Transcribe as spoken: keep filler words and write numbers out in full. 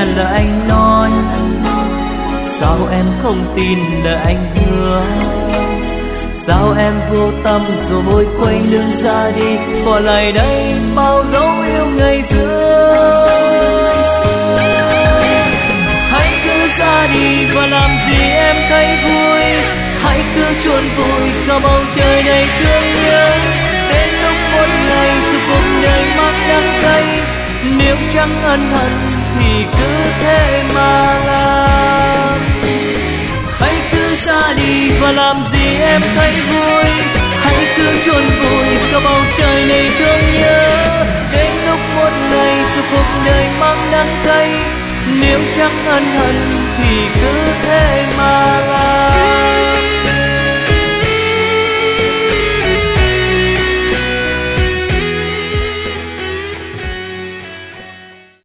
nghe lời anh nói, sao em không tin lời anh hứa? Sao em vô tâm rồi quay lưng ra đi, bỏ lại đây bao dấu yêu ngày xưa. Hãy cứ ra đi và làm gì em thấy vui, hãy cứ chôn vùi cho bầu trời đầy thương nhớ. Đến lúc một ngày từ cuộc đời mang đắng cay, nếu chẳng ân hận thì cứ thế mà làm. Hãy cứ ra đi và làm gì em thấy vui, hãy cứ chôn vùi cho bầu trời này thương nhớ. Đến lúc một ngày từ cuộc đời mang đắng cay, nếu chẳng ân hận thì cứ thế